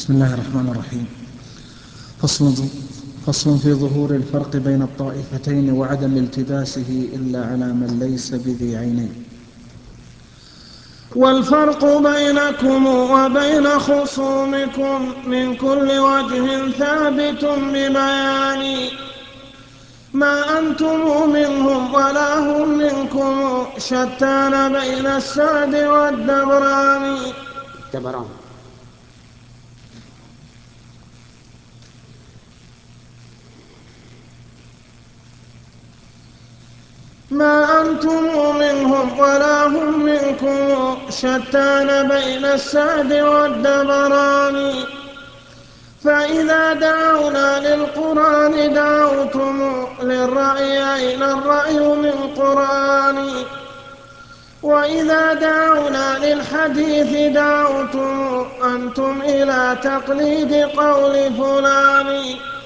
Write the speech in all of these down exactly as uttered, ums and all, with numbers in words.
بسم الله الرحمن الرحيم. فصل فصل في ظهور الفرق بين الطائفتين وعدم التباسه إلا على من ليس بذي عينين. والفرق بينكم وبين خصومكم من كل وجه ثابت ببيان ما أنتم منهم ولا هم منكم شتان بين السعد والدبران الدبران ما أنتم منهم ولا هم منكم شتان بين السعد والدبران فإذا دعونا للقرآن دعوتم للرأي أين الرأي من قرآن وإذا دعونا للحديث دعوتم أنتم إلى تقليد قول فلان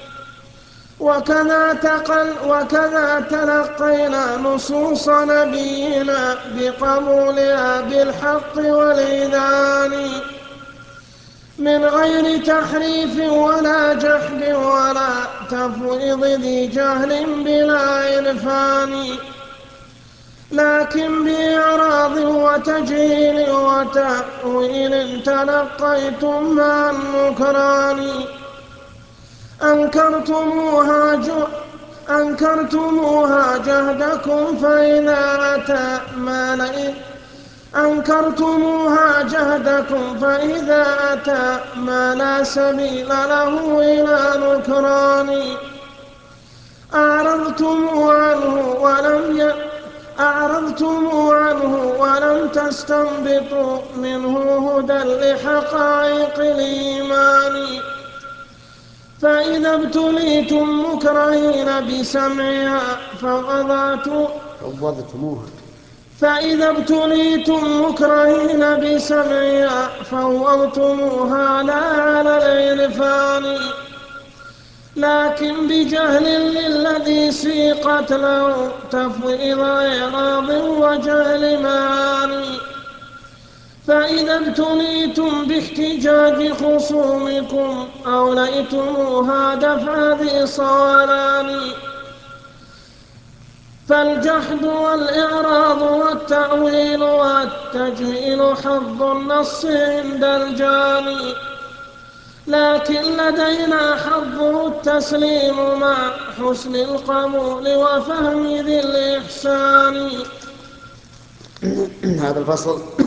وكذا, تقل وكذا تلقينا نصوص نبينا بقبولها بالحق والإذعان من غير تحريف ولا جحد ولا تفويض ذي جهل بلا عرفان لكن بإعراض وتجهيل وتأويل تلقيتم مع النكران أنكرتموها, أنكرتموها جهدكم فإذا أتى ما لئن أنكرتموها جهدكم فإذا أتى ما لا سبيل له إلى نكران أعرضتم عنه ولم ي... أعرضتم عنه ولم تستنبطوا منه هدى لحقائق الإيمان فإذا ابتليتم مكرهين بسمعها فوضتموها فإذا ابتليتم مكرهين بسمعها فوضتموها لا على العرفان لكن بجهل للذي سيقت له تفويض إعراض وجهل معاني فإذا ابتليتم باحتجاج خصومكم أوليتموها دفع ذي صولان فالجحد والإعراض والتأويل والتجهيل حظ النص عند الجاني لكن لدينا حظه التسليم مع حسن القبول وفهم ذي الإحسان. هذا الفصل